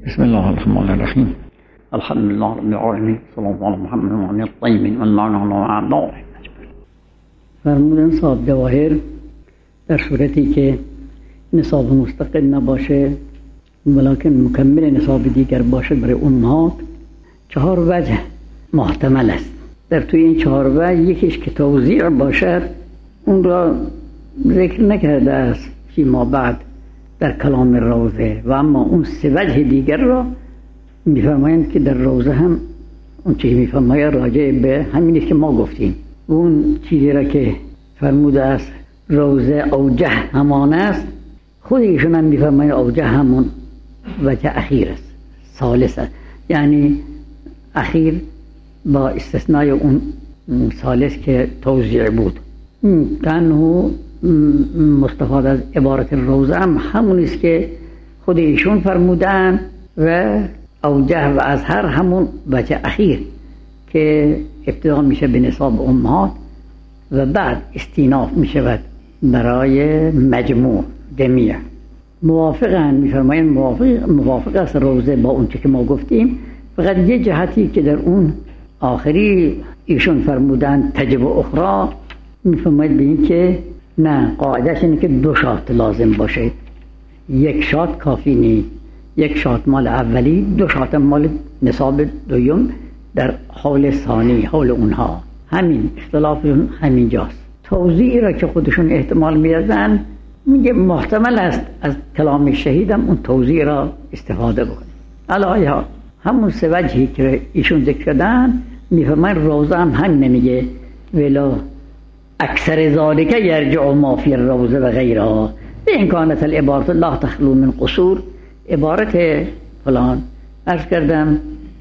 بسم الله الرحمن الرحیم. الحمد لله رب العالمین، صلی الله علی محمد و علی الطیبین و اللعنة علی اعدائهم. فرمودن صاحب جواهر در صورتی که نصاب مستقل نباشه ولکن مکمل نصاب دیگر باشه برای امهات 4 وجه محتمل است. در توی این 4 وجه یکیش که توزیع باشد اون را ذکر نکرده است فیما بعد در کلام روزه، و اما اون 3 وجه دیگر را میفرمایند که در روزه هم اون چیزی میفرماید راجع به همینی که ما گفتیم. اون چیزی را که فرموده است روزه اوجه همان است، خود ایشون هم میفرماید اوجه همون وجه اخیر است، ثالث است، یعنی اخیر با استثنای اون ثالث که توزیع بود. تنها مستفاد از عبارت روزه هم همون است که خود ایشون فرمودن و اوجه و اظهر همون وجه اخیر که ابتدا میشه به نصاب امهات و بعد استیناف میشود برای مجموع جمیع. موافقن، میفرمایند موافق است روزه با اون که ما گفتیم، فقط یه جهتی که در اون آخری ایشون فرمودن تجب اخرى، میفرماید به این که نه، قاعدهش اینه که 2 شات لازم باشه، 1 شات کافی نیست، 1 شات مال اولی، 2 شات مال نصاب دوم در حال ثانی، حال اونها. همین اختلافشون همین جاست. توضیحی را که خودشون احتمال میدن میگه محتمل است از کلام شهیدم اون توضیح را استفاده بکنیم. الهی همون 3 وجهی که ایشون ذکر کردن میفهمن روزه هم نمیگه ولا اکثر ذالک یرجع ما فی الروزه و غیرها به امکانات العبارت لا تخلو من قصور. عبارت فلان عرض کردم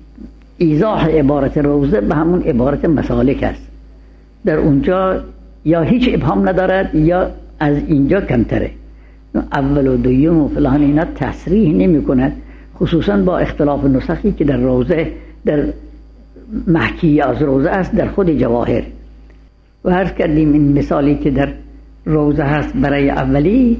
ایضاح عبارت روزه به همون عبارت مسالک است، در اونجا یا هیچ ابهام ندارد یا از اینجا کمتره. اول و دوم و فلان اینا تصریح نمی کند، خصوصا با اختلاف نسخی که در روزه در محکی از روزه است در خود جواهر. و عرض کردیم این مثالی که در روزه هست برای اولی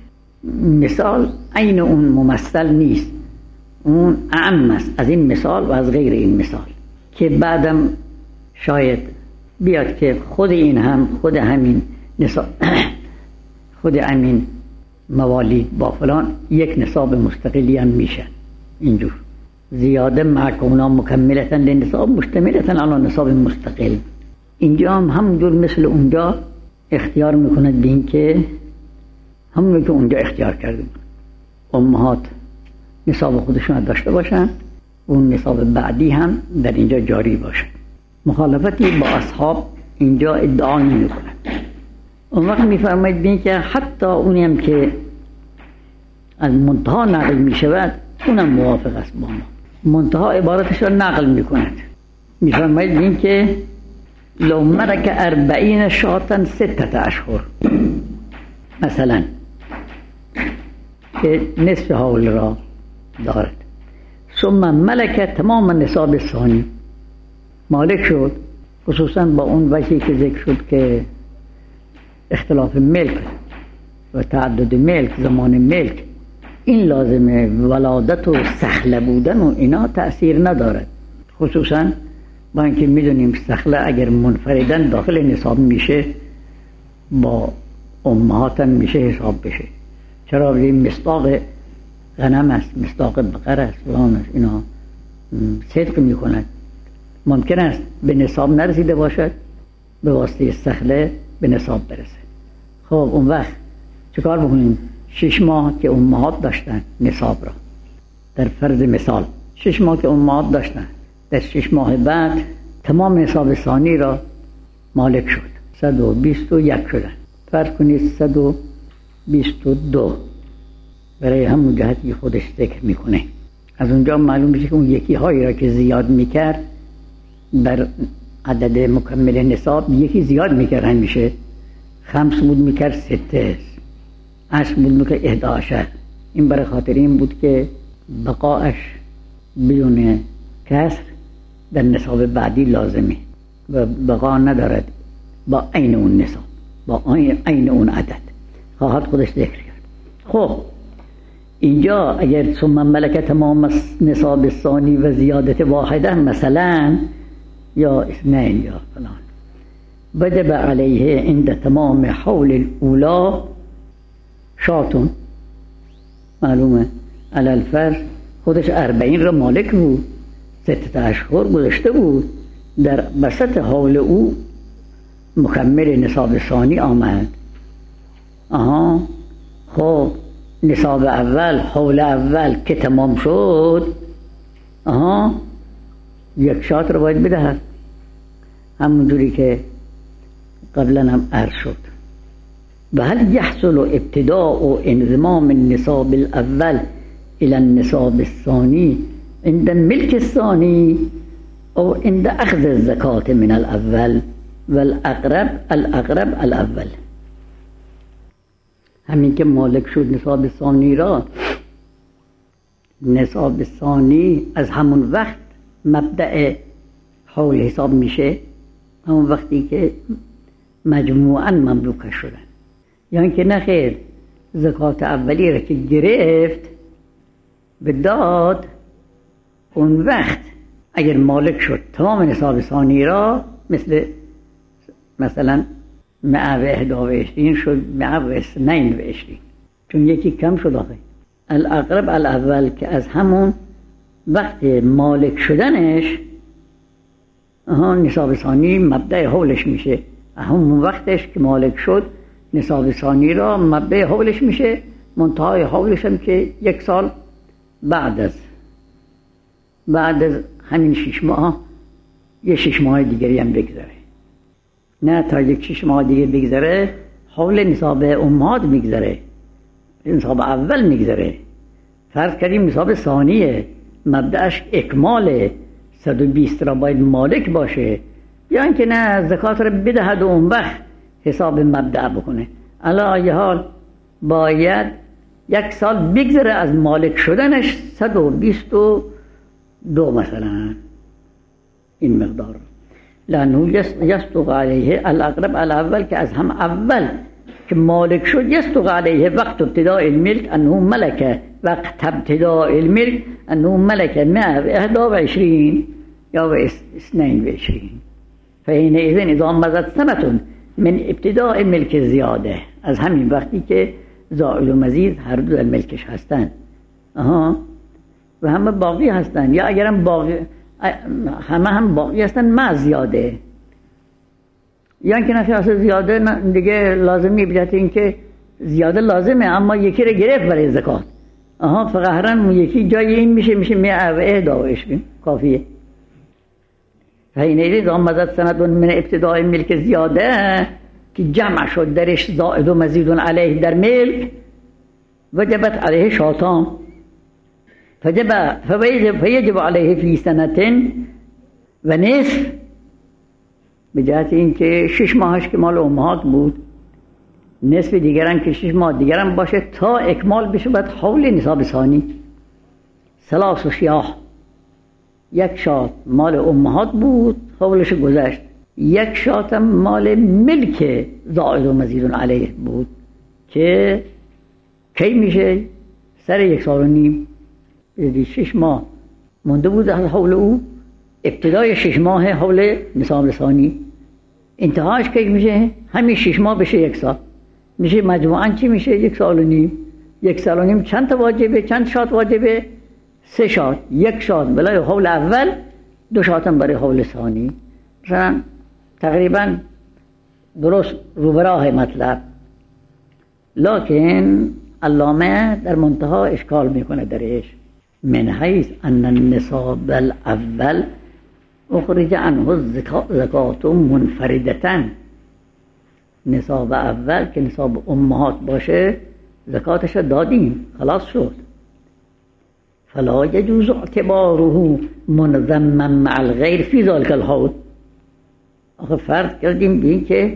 مثال عین اون ممثل نیست، اون اعم است از این مثال و از غیر این مثال، که بعدم شاید بیاد که خود این هم خود همین نصاب خود همین موالید با فلان 1 نصاب مستقلی هم میشن. اینجور زیاده معکونا مکملتن لنصاب مشتملتن علی نصاب مستقل. اینجا هم همونجور مثل اونجا اختیار میکند به این که همون که اونجا اختیار کردیم امهات نصاب خودشون داشته باشن، اون نصاب بعدی هم در اینجا جاری باشه. مخالفتی با اصحاب اینجا ادعا نمی کنند. اون وقت میفرماید به این که حتی اونی هم که از منتها نقل می شود اونم موافق است با ما، منتها عبارتش را نقل می کند. میفرماید به این که لو ملک 40 شاطا 6 اشهر، مثلا که نصف حول را دارد، ثم ملک تمام نصاب ثانی، مالک شد، خصوصا با اون وجهی که ذکر شد که اختلاف ملک و تعدد ملک، زمان ملک این لازمه، ولادت و سخله بودن و اینا تأثیر ندارد، خصوصا با اینکه میدونیم سخله اگر منفردن داخل نصاب میشه با امهاتن میشه حساب بشه. چرا؟ این مصداق غنم است، مصداق بقر است، فلان است، اینا صدق میکند. ممکن است به نصاب نرسیده باشد، به واسطه سخله به نصاب برسه. خب اون وقت چکار بکنیم؟ 6 ماه که امهات داشتن نصاب را، در فرض مثال 6 ماه که امهات داشتن، در 6 ماه بعد تمام نصاب ثانی را مالک شد، 121 شدن. فرض کنید 122 برای همون جهتی خودش ذکر میکنه. از اونجا معلوم میشه که اون یکی هایی را که زیاد میکرد بر عدد مکمل نصاب، یکی زیاد میکرد، همیشه 5 بود میکرد 6، 8 بود میکرد 11. این برای خاطر این بود که بقاش بدون کسر در نصاب بعدی لازمه و بقا ندارد با عین اون نصاب، با عین اون عدد، خواهد خودش ذکر کرد. خب اینجا اگر ثم ملک تمام نصاب ثانی و زیادت واحده مثلا یا اثنین یا فلان وجب علیه عند تمام حول الاولا شاتون، معلومه علالفرض خودش 40 را مالک بود، 6 اشهر گذشته بود، در وسط حول او مکمل نصاب ثانی آمد. خب نصاب اول حول اول که تمام شد 1 شات رو باید بدهد، همونجوری که قبلا هم عرض شد. و هل يحصل ابتداء انضمام النصاب الاول الى النصاب الثاني عند ملك الثاني او عند اخذ الزکات من الاول والاقرب الاول. همین که مالک شد نصاب ثانی را، نصاب ثانی از همون وقت مبدأ حول حساب میشه، همون وقتی که مجموعاً مملوکش شدن. یعنی که نخیر زکات اولی را که گرفت به داد، اون وقت اگر مالک شد تمام نصاب ثانی را، مثلا 121 شد 122، چون یکی کم شد. آخه الاقرب الاول که از همون وقت مالک شدنش نصاب ثانی مبدأ حولش میشه، همون وقتش که مالک شد نصاب ثانی را مبدأ حولش میشه، منتهای حولش هم که 1 سال بعد از همین 6 ماه یه 6 ماه دیگری هم بگذره، نه تا 6 ماه دیگه بگذره حول نصاب امهات میگذره، نصاب اول میگذره. فرض کردیم نصاب ثانیه، مبدأش اکمال 120 را باید مالک باشه، یا اینکه نه زکات را بدهد و اون وقت حساب مبدأ بکنه. علی ای حال باید 1 سال بگذره از مالک شدنش، 122 مثلا این مقدار، لانه یصدق علیه الاقرب الاول که از هم اول که مالک شد، یصدق علیه وقت ابتداء الملک انه ملک، وقت ابتداء الملک انه ملک 121 یا 22. فحینئذ اذا مضت سنة من ابتداء ملک زیاده، از همین وقتی که زائد و مزید هر دو در ملکش هستن و همه باقی هستن، یا اگر هم باقی هستن ما زیاده، یا اینکه نفس زیاده دیگه لازمی بجهت این که زیاده لازمه اما یکی رو گرفت برای زکات، فقهرن یکی جای این میشه 121 کافیه. فحینئذ اذا مضت سنة من ابتداء ملک زیاده که جمع شد درش زائد و مزید علیه در ملک، وجبت علیه شاتان فیجب علیه فی سنة و نصف، به جهت این که 6 ماهش که مال امهات بود، نصف دیگرم که 6 ماه دیگرم باشه تا اکمال بشه بعد حول نصاب ثانی. 3 شیاه، 1 شات مال امهات بود حولش گذشت، 1 شات مال ملک زائد و مزید علیه بود که کی میشه؟ سر 1 سال و نیم. 6 ماه مونده بود از حول او، ابتدای 6 ماه حول نصاب ثانی، انتهاش کی میشه؟ همین 6 ماه بشه 1 سال، میشه مجموعاً چی میشه؟ 1 سال و نیم. 1 سال و نیم چند تا واجبه؟ چند شات واجبه؟ 3 شات، 1 شات برای حول اول، 2 شات هم برای حول ثانی. مثلا تقریبا درست روبراه مطلب، لکن علامه در منتها اشکال میکنه درش، من حیث ان النصاب الاول اخرج عنه زکات منفردتن، نصاب اول که نصاب امهات باشه زکاتش دادیم خلاص شد، فلا یجوز اعتباره منضما مع الغیر فی ذلک الحول. آخه فرض کردیم بین که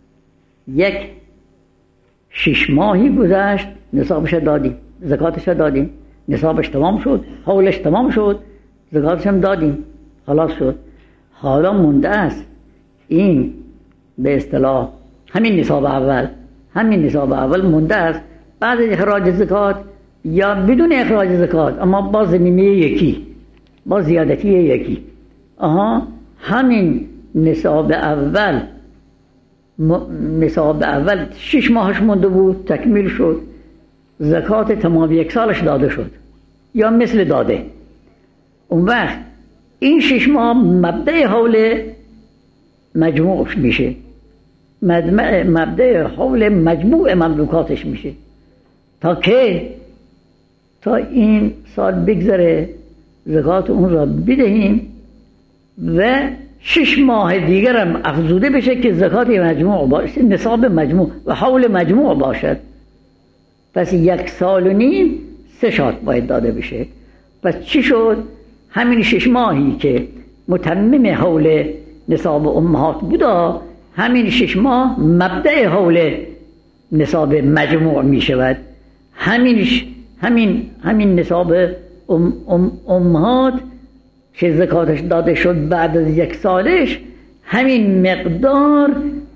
6 ماهی گذشت نصابش دادیم، زکاتش دادیم، نصابش تمام شد، حولش تمام شد، زکاتش هم دادیم، خلاص شد. حالا مونده است این به اصطلاح همین نصاب اول مونده است، بعد اخراج زکات یا بدون اخراج زکات اما با زمینه یکی، با زیادتی یکی، همین نصاب اول 6 ماهش مونده بود تکمیل شد، زکات تمام 1 سالش داده شد یا مثل داده. اون وقت این 6 ماه مبدأ حول مجموعش میشه، مبدأ حول مجموع مملوکاتش میشه تا این سال بگذره زکات اون را بدهیم و 6 ماه دیگر هم افزوده بشه که زکات مجموع باشه، نصاب مجموع و حول مجموع باشد. پس 1 سال و نیم 3 شات باید داده بشه. پس چی شد؟ همین 6 ماهی که متمم حول نصاب امهات بودا، همین 6 ماه مبدأ حول نصاب مجموع می شود. همین نصاب امهات که زکاتش داده شد بعد از 1 سالش، همین مقدار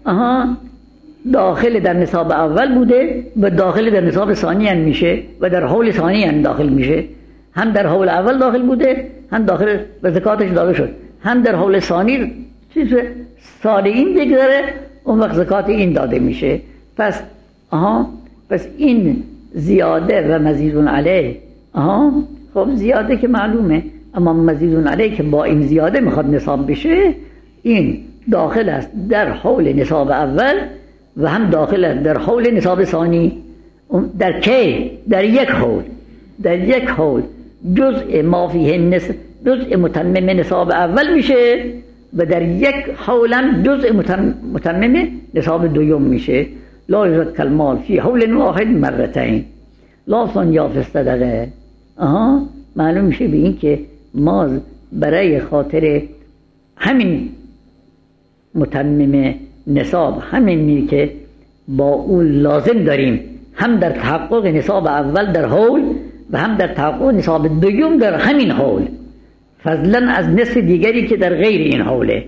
داخل در نصاب اول بوده و داخل در نصاب ثانی هم میشه و در حول ثانی هم داخل میشه. هم در حول اول داخل بوده، هم داخل و زکاتش داده شد، هم در حول ثانی سال این بگذره اون وقت زکات این داده میشه. پس این زیاده و مزیدون علیه، خب زیاده که معلومه، اما مزیدون علیه که با این زیاده میخواد نصاب بشه، این داخل است در حول نصاب اول و هم داخل است در حول نصاب ثانی. در کی؟ در یک حول جزء ما فیه جزء متمم نصاب اول میشه و در 1 حولم جزء متمم نصاب دوم میشه. لا یزکى المال فی حول واحد مرتين لا ثانیه فی الصدقه. معلوم میشه به این که ما برای خاطر همین متمم نصاب، همینی که با اون لازم داریم، هم در تحقق نصاب اول در حول و هم در تحقق نصاب دوم در همین حول، فضلا از نصف دیگری که در غیر این حوله.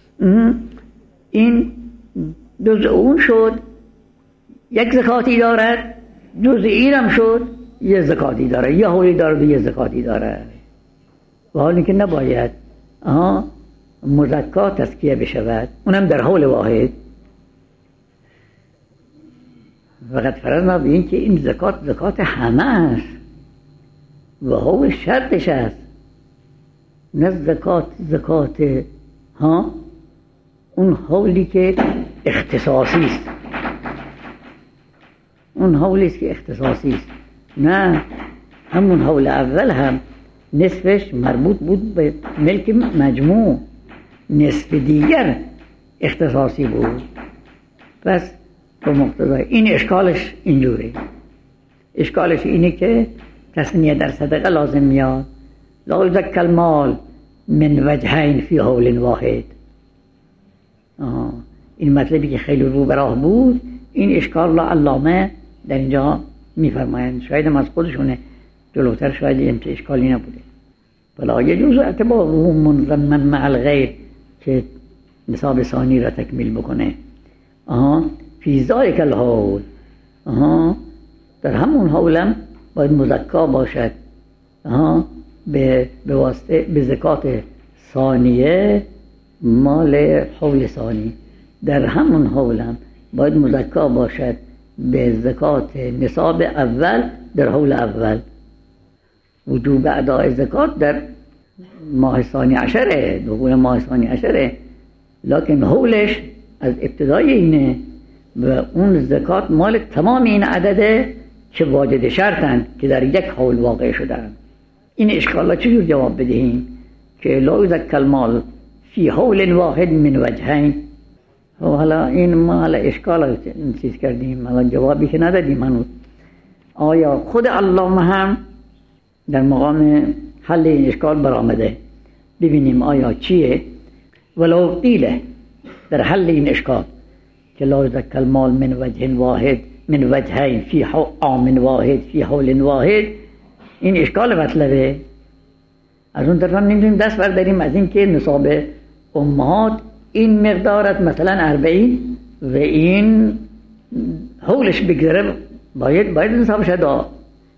این جزء اون شد 1 زکاتی دارد، جزء این هم شد 1 زکاتی دارد، یا حولی دارد و 1 زکاتی دارد. و حالی که نباید مزکا تزکیه بشود، اونم در حول واحد. فقط فرضنا به این که این زکات همه است و حول شرطش است، نه زکات اون حولی که اختصاصی است، اون حولی است که اختصاصی است، نه همون حول اول هم نصفش مربوط بود به ملک مجموع، نصف دیگر اختصاصی بود. پس به مقتضای این اشکالش اینجوره، اشکالش اینه که تصنیه در صدقه لازم میاد. لا یزکى المال من وجهین فی حول واحد. این مطلبی که خیلی رو براه بود، این اشکال را علامه در اینجا میفرمایند. شاید هم از خودشونه جلوتر شاید این اشکالی نبوده. فلا یجوز اعتباره منضمن مع الغیر که نصاب ثانی را تکمیل بکنه. فی ذلک الحول، در همون حولم باید مزکا باشد به واسطه به زکات ثانیه مال حول ثانی. در همون حولم باید مزکا باشد به زکات نصاب اول در حول اول. وجوب اداء زکات در ماه ثانی عشره، دخول ماه ثانی عشره، لکن حولش از ابتدای اینه و اون زکات مال تمام این عدده که واجد شرطن که در 1 حول واقع شدن. این اشکالا چجور جواب بدهیم که لا یزکى المال فی حول واحد من وجهین؟ حالا این ما حالا اشکال چیز کردیم، حالا جوابی که ندادیم هنوز. آیا خود علامه هم در مقام حل این اشکال برآمده؟ ببینیم آیا چیه. ولو قیله در حل این اشکال که لا یزکى المال من وجه واحد من وجهین فی عام واحد فی حول واحد، این اشکال مطلبه. از اون طرف هم نمیتونیم دست برداریم از این که نصاب امهات این مقدارت مثلا 40 و این حولش بگذره باید نصابش ادا.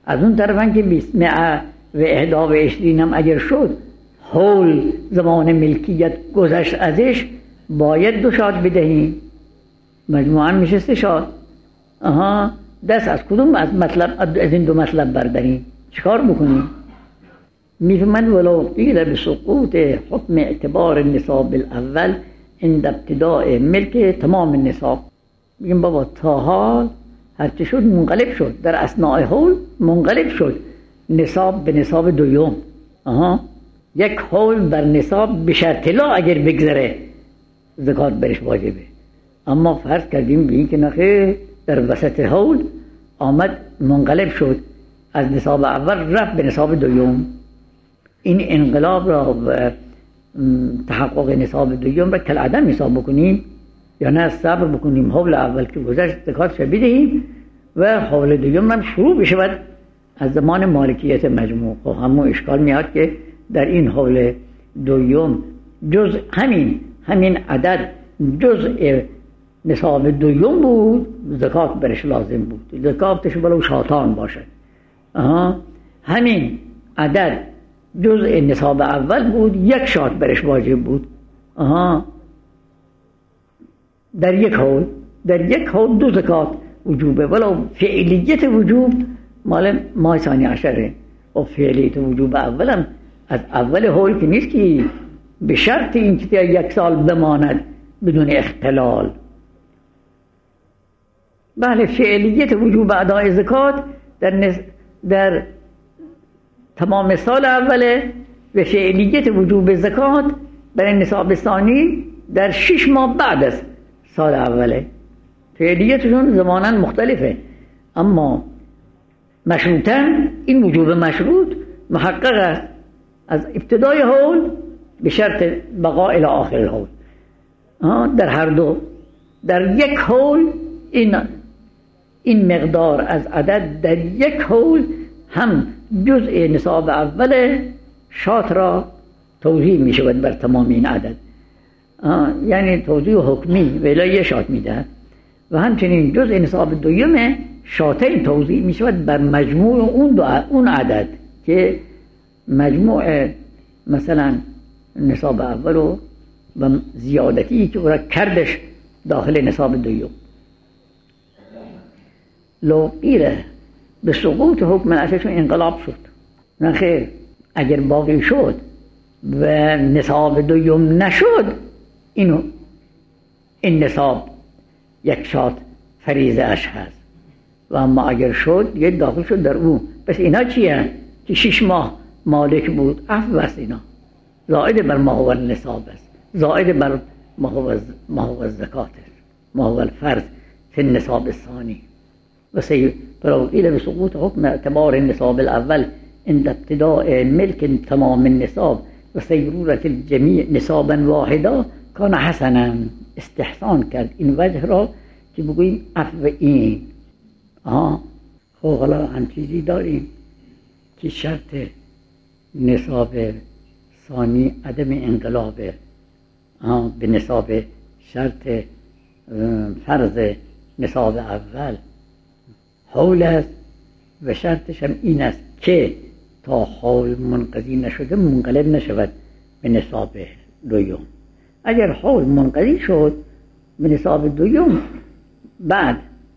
از اون طرف که 221 هم اگر شد حول زمان ملکیت گذشت ازش، باید 2 شات بدهیم، مجموعاً میشه 3 شات. دست از کدوم از این 2 مطلب برداریم؟ چیکار بکنیم؟ میفهمند ولو قیل بسقوط حکم اعتبار النصاب الاول عند ابتداء ملک تمام النصاب. میگیم بابا تا حال هرچی شد منقلب شد، در اثناء حول منقلب شد نصاب به نصاب دوم. یک حول بر نصاب به شرط لا اگر بگذره زکات برش واجبه. اما فرض کردیم به این که نخیر در وسط حول آمد منقلب شد، از نصاب اول رفت به نصاب دوم. این انقلاب را و تحقق نصاب دوم را کالعدم حساب بکنیم یا نه صبر بکنیم حول اول که گذشت زکاتش بدهیم و حول دوم هم شروع بشود از زمان مالکیت مجموع. خب همون اشکال میاد که در این حول دوم جز همین عدد جزء نصاب دوم بود، زکات برش لازم بود، زکاتش ولو شاتان باشد. همین عدد جزء نصاب اول بود، 1 شات برش واجب بود. در یک حول 2 زکات وجوبه، ولو فعلیت وجوب مال ماه ثانی عشره. و فعلیت وجوب اولم از اول حول که نیست که به شرط این که 1 سال بماند بدون اختلال. بله، فعلیت وجوب ادای زکات در تمام سال اوله و فعلیت وجوب زکات برای نصاب ثانی در 6 ماه بعد از سال اوله. فعلیتشون زمانا مختلفه، اما مشروطاً این وجوب مشروط محقق است از ابتدای حول به شرط بقا الی آخر الحول. در هر دو، در یک حول این مقدار از عدد در یک حول هم جزء نصاب اول شات را توزیع می شود بر تمام این عدد، یعنی توزیع حکمی ولی 1 شات می دهد و همچنین جزء نصاب دوم شاتین توزیع می شود بر مجموع اون عدد که مجموع مثلا نصاب اول و زیادتی که او را کردش داخل نصاب دوم. لو قیل به سقوط حکم اصلشون انقلاب شد، نه خیر، اگر باقی شد و نصاب دوم نشد این نصاب 1 شات فریضه اش هست، و اما اگر شد یه داخل شد در اون. پس اینا چیه؟ که 6 ماه مالک بود، عفو است، اینا زائد بر ما هو النصاب است، زائد بر ما هو الزکات است، ما هو الفرض فی النصاب الثانی. و فلو قیل بسقوط حکم اعتبار النصاب الاول عند ابتداء ملک تمام النصاب و سیرورة الجمیع نصابا واحدا کان حسنا. استحسان کرد این وجه را که بگوییم عفو این. خب حالا هم چیزی داریم که شرط نصاب ثانی عدم انقلابه به نصاب شرط فرض نصاب اول حول است و شرطش هم این است که تا حول منقضی نشده منقلب نشود به نصاب دوم. اگر حول منقضی شد به نصاب دوم بعد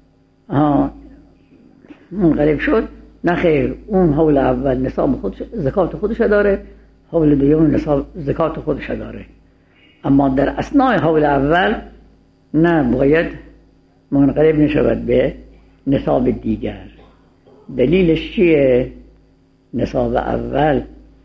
منقلب شد، نه خیر، اون حول اول نصاب خودش زکات خودش داره، حول دوم نصاب زکات خودش داره. اما در اثناء حول اول نه، باید منقلب نشود به نصاب دیگر. دلیلش چیه؟ نصاب اول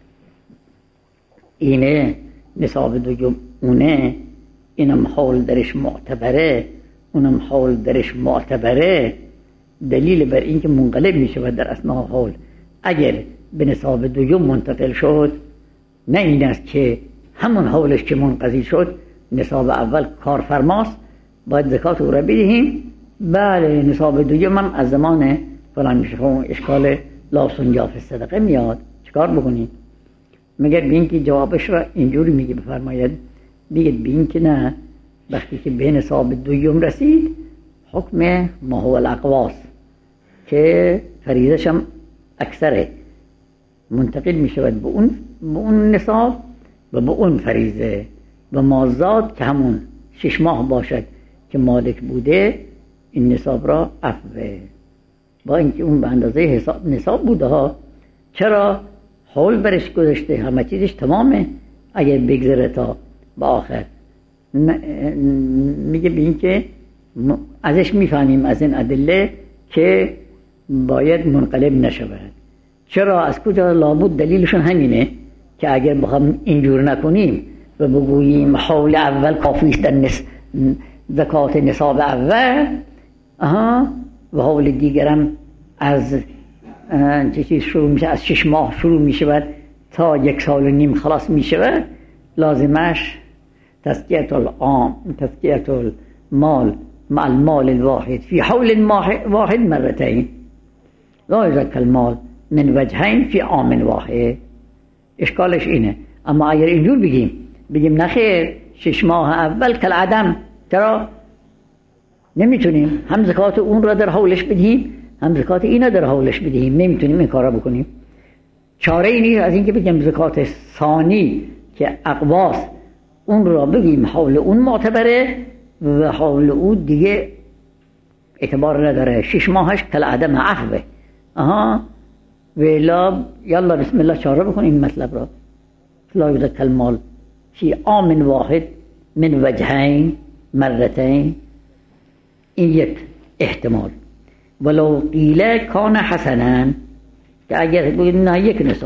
اینه، نصاب دوم اونه، اینم حول درش معتبره، اونم حول درش معتبره. دلیل بر این که منقلب می شود در اثناء حول اگر به نصاب دوم منتقل شد، نه این است که همون حولش که منقضی شد نصاب اول کارفرماست باید زکات او را بدهیم. بله، نصاب دوم هم از زمان فلان میشه. اشکال لا سنجا فی الصدقه میاد، چیکار بکنید؟ مگر به این که جوابش را اینجوری میگه بفرماید، بگید به این که نه، وقتی که به نصاب دوم رسید حکم ما هو الاقواس که فریضش هم اکثر منتقل می شود به اون نصاب و به اون فریضه و مازاد که همون 6 ماه باشد که مالک بوده این نصاب را عفوه، با اینکه اون به اندازه نصاب بوده ها. چرا؟ حول برش گذاشته، همه چیزش تمامه. اگر بگذره تا به آخر میگه به این که ازش میفهمیم از این ادله که باید منقلب نشود. چرا؟ از کجا؟ لابد دلیلشون همینه که اگر بخوام اینجور نکنیم و بگوییم حول اول کافیست در زکات نصاب اول و حول دیگرم از چیز شروع میشه، از 6 ماه شروع میشه تا 1 سال و نیم خلاص میشه، لازمش تزکیه المال مع المال الواحد فی حول واحد مرتين لا یزکی المال من وجهین فی عام واحد. اشکالش اینه. اما اگر اینجور بگیم نخیر 6 ماه اول کالعدم، چرا نمیتونیم هم زکات اون را در حولش بدهیم هم زکات اینا در حولش بدهیم؟ نمیتونیم این کارا بکنیم. چاره ای نیست از اینکه بگیم زکات ثانی که اقواس اون را بگیم حول اون معتبره و حول اون دیگه اعتبار نداره، 6 ماهش کالعدم عفوه. ویلا یلا بسم الله چاره بکنیم این مطلب را. لا یزکی المال فی عام واحد من وجهین مرتين. این یک احتمال. ولو قیل کان حسنا، که اگر بگید نه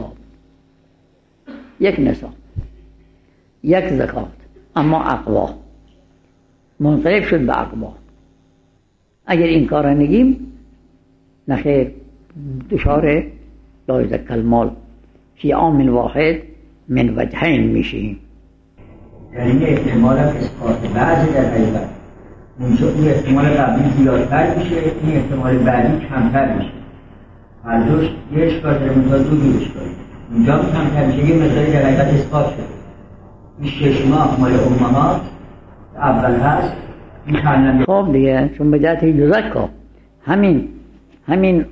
یک نصاب یک زکات اما اقوا منقلب شد به اقوا، اگر این کار نگیم نخیر دچار لا یزکی المال فی عام واحد من وجهین میشیم. یعنی احتمال اسقاط بعضی در حقیقت این احتمال قبلی زیادتر میشه، این احتمال بعدی کمتر میشه. هر دوش یه اشکال داره، منتها دو اشکالی. اونجا کمتر میشه، یه مقداری در حقیقت اسقاط شده. این 6 ماه مال امهات اول هست، این خانم خب دیگه چون به جهت یزکا همین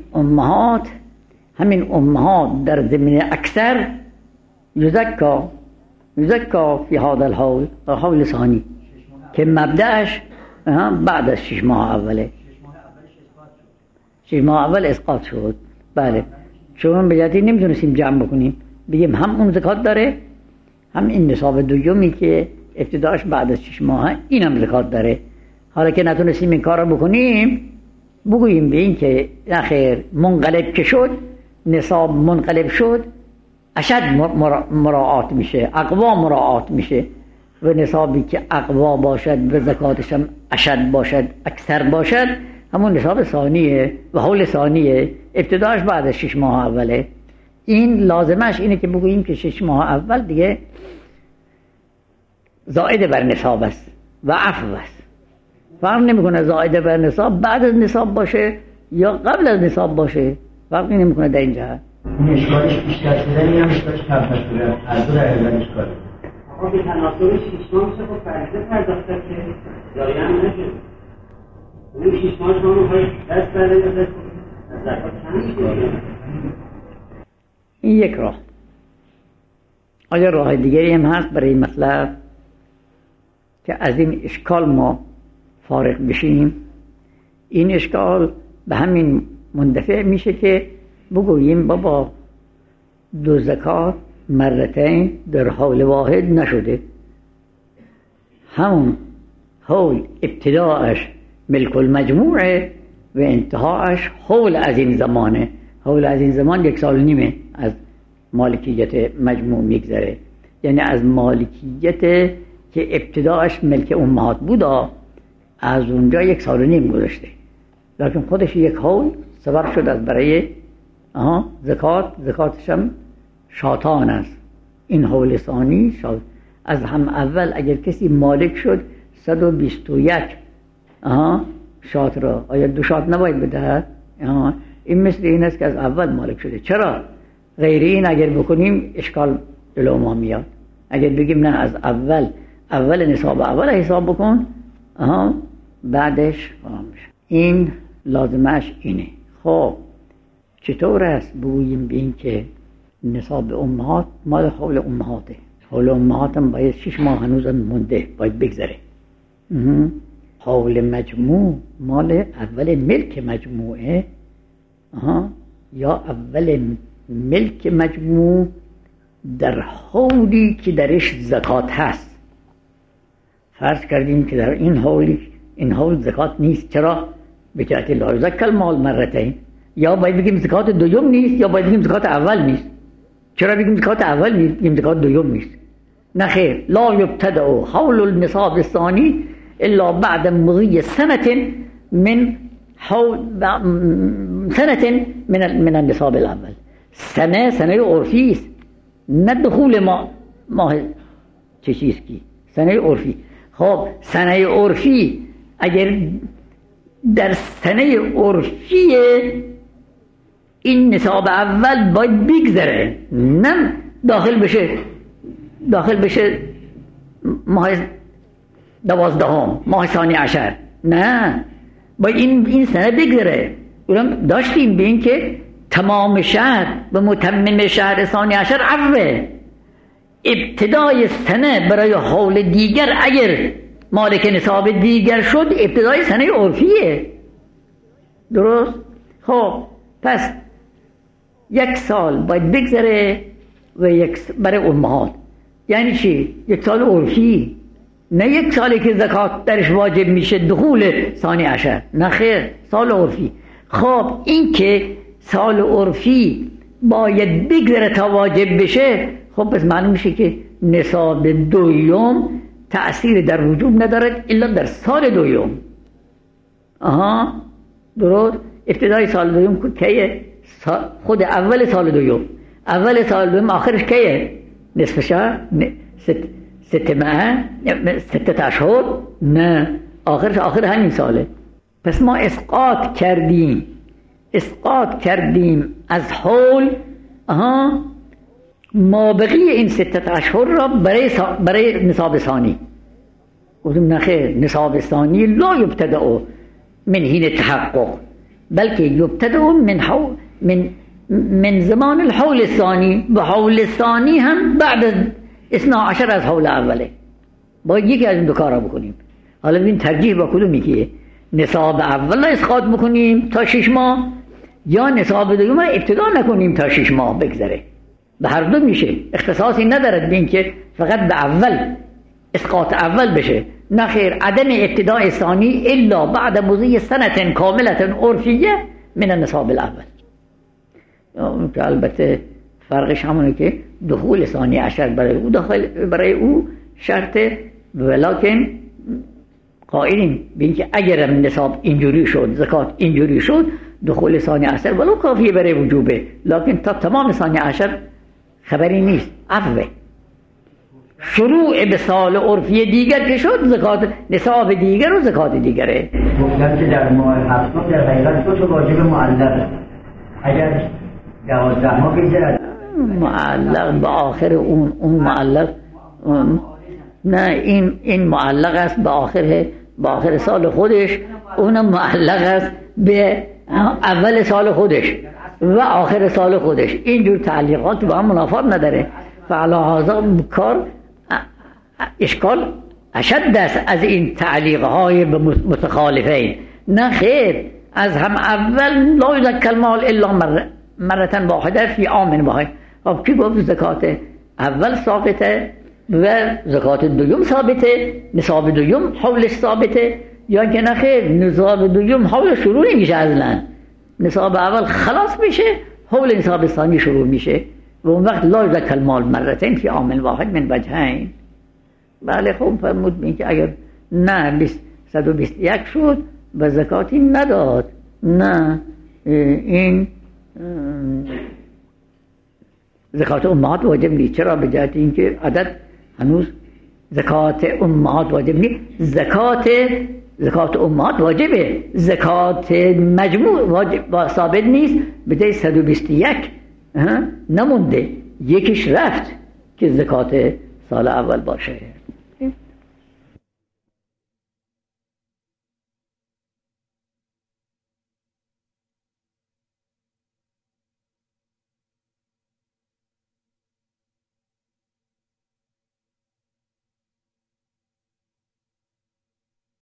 امهات در ضمن اکثر یزکا فی هذا الحول حول ثانی که مبدأش بعد از 6 ماه اوله. 6 ماه اول اسقاط شد. بله، چون به جهتی نمیتونستیم جمع بکنیم بگیم هم اون زکات داره هم این نصاب دومی که ابتداش بعد از 6 ماه این هم زکات داره. حالا که نتونستیم این کار رو بکنیم بگوییم به این که نخیر منقلب که شد، نصاب منقلب شد، اشد مراعات میشه، اقوا مراعات میشه و نصابی که اقوا باشد و زکاتش هم اشد باشد، اکثر باشد، همون نصاب ثانیه و حول ثانیه، ابتداش بعد از 6 ماه اوله. این لازمش اینه که بگوییم که 6 ماه اول دیگه زائد بر نصاب است و عفو است. فرق نمیکنه زائد بر نصاب بعد از نصاب باشه یا قبل از نصاب باشه، فرقی نمیکنه در اینجا. این اشکالش بیشتر شده، این هم اشکالش کمتر شده، هر دو در حقیقت اشکاله. آقا به تناسب 6 ماه میشه خب فریضه پرداخت کرد که جاری هم نشد. اون 6 ماه شما میخواید دست برده از زکات کم میشه. این یک راه. آیا راه دیگری هم هست برای این مطلب که از این اشکال ما فارغ بشیم؟ این اشکال به همین مندفع میشه که بگوییم بابا 2 زکات مرتين در حول واحد نشده، همون حول ابتداعش ملک المجموعه و انتهاعش حول از این زمانه. حول از این زمان 1 سال و نیمه از مالکیت مجموع میگذره، یعنی از مالکیت که ابتداعش ملک امهات بودا از اونجا 1 سال و نیم گذشته، لکن خودش یک حول سبب شد از برای زکاتش هم شاطان است. این حول ثانی از هم اول اگر کسی مالک شد 121 شاط را، آیا 2 شاط نباید بدهد؟ این مثل این است که از اول مالک شده. چرا؟ غیر این اگر بکنیم اشکال جلو ما میاد. اگر بگیم نه از اول نصاب اول حساب بکن بعدش این لازمش اینه. خب چطور است بگوییم به این که نصاب امهات مال حول امهاته؟ حول امهات هم باید 6 ماه هنوز مونده، باید بگذره. حول مجموع مال اول ملک مجموعه، یا اول ملک مجموع در حولی که درش زکات هست. فرض کردیم که در این حول زکات نیست. چرا؟ به جهت لا یزکی المال مرتین. یا باید بگیم زکات دوم نیست، یا باید بگیم زکات اول نیست. چرا بگیم زکات اول نیست، بگیم زکات دوم نیست؟ نه خیر، لا یبتدأ حول النصاب الثانی الا بعد مضی سنة من النصاب الاول. سنه عرفی است، نه دخول ماه چه چیز کی، سنه عرفی. خب سنه عرفی اگر در سنه عرفی این نصاب اول باید بگذره، نه داخل بشه ماه 12 ماه ثانی عشر، نه باید این سنه بگذره. اونم داشتیم به این که تمام شهر و متمم شهر ثانی عشر عفوه. ابتدای سنه برای حول دیگر اگر مالک نصاب دیگر شد ابتدای سنه عرفیه. درست؟ خب پس 1 سال باید بگذره و برای امهات. یعنی چی؟ 1 سال عرفی، نه 1 سالی که زکات درش واجب میشه دخول ثانی عشر، نه خیر، سال عرفی. خب این که سال عرفی باید بگذره تا واجب بشه، خب پس معلوم میشه که نصاب دوم تأثیر در وجوب ندارد الا در سال دوم. درست؟ ابتدای سال دوم کیه؟ خود اول سال دوم. اول سال دوم آخرش کیه؟ نصف شهر؟ 6 اشهر؟ نه، آخر همین ساله. پس ما اسقاط کردیم از حول مابقی این 6 اشهر را برای نصاب ثانی. گفتیم نخیر، نصاب ثانی لا یبتدأ من حین تحقق، بلکه یبتدأ من زمان الحول الثانی، و حول الثانی هم بعد 12 از حول اوله. باید یکی از این دو کارا بکنیم. حالا ببین ترجیح با کدومی که نصاب اول اسقاط بکنیم تا 6 ماه، یا نصاب دوم ابتدا نکنیم تا 6 ماه بگذره. به هر دو میشه، اختصاصی ندارد به این که فقط به اول اسقاط اول بشه. نه خیر، عدم ابتداء ثانی الا بعد مضی سنة کاملة عرفیه من النصاب الاول. که البته فرقش همونه که دخول ثانی عشر برای او شرطه، ولکن قائلیم به اینکه اگر نصاب اینجوری شد، زکات اینجوری شد، دخول ثانی عشر ولو کافیه برای وجوبه، لکن تا تمام ثانی عشر خبری نیست، عفوه. شروع به سال عرفی دیگر که شد، زکات نصاب دیگر و زکات دیگره. گفتم که در ماه هفتم در حقیقت 2 واجب معلق، اگر 12 ماه بگذرد معلق به آخر اون معلق، نه این معلق است به آخر سال خودش، اونم معلق است به اول سال خودش و آخر سال خودش. اینجور تعلیقات با هم منافات نداره. فعلا هذا کار اشکال اشد است از این تعلیقهای متخالفین. نه خیر، از هم اول لا یزکی المال الا مرة واحده فی عام واحد. خب کی گفت زکات اول ثابته و زکات دوم ثابته، نصاب دوم حولش ثابته؟ یا که نه خیر، نصاب دوم حول شروع نمیشه، اصلا نصاب اول خلاص میشه، حول نصاب ثانی شروع میشه و اون وقت لا یزکی المال مرتين فی عام واحد من وجهین. بله خوب فرمود این که اگر نه 121 شد و زکاتی نداد، نه این زکات امهات واجب نیست. چرا؟ به جهت اینکه عدد هنوز زکات امهات واجب نیست. زکات امهات واجبه، زکات مجموع واجب ثابت نیست. به جای 121 نمونده، یکیش رفت که زکات سال اول باشه.